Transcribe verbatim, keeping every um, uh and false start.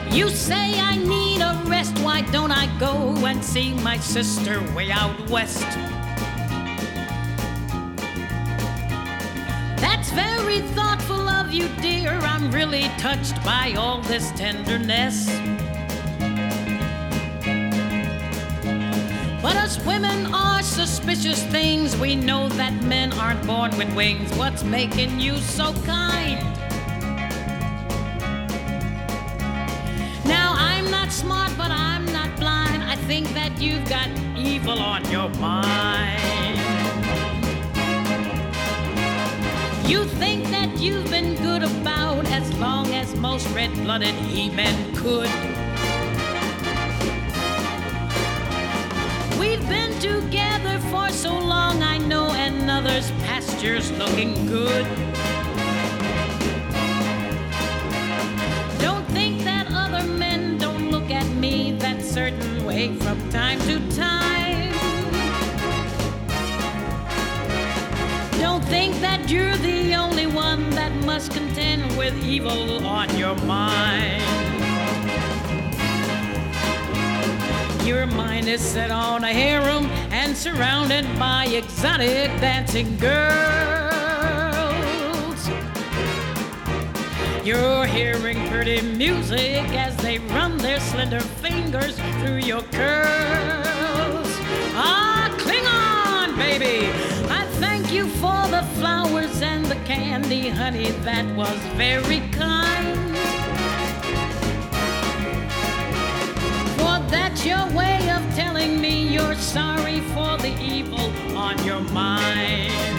You say I need a rest, why don't I go and see my sister way out west? That's very thoughtful of you, dear. I'm really touched by all this tenderness. But us women are suspicious things. We know that men aren't born with wings. What's making you so kind? Now, I'm not smart, but I'm not blind. I think that you've got evil on your mind. You think that you've been good about as long as most red-blooded he-men could. We've been together for so long, I know another's pasture's looking good. Don't think that other men don't look at me that certain way from time to time. Don't think that you're the only one that must contend with evil on your mind. Your mind is set on a harem and surrounded by exotic dancing girls. You're hearing pretty music as they run their slender fingers through your curls. Ah, cling on, baby. I thank you for the flowers and the candy, honey, that was very kind. For that's your way of telling me you're sorry for the evil on your mind.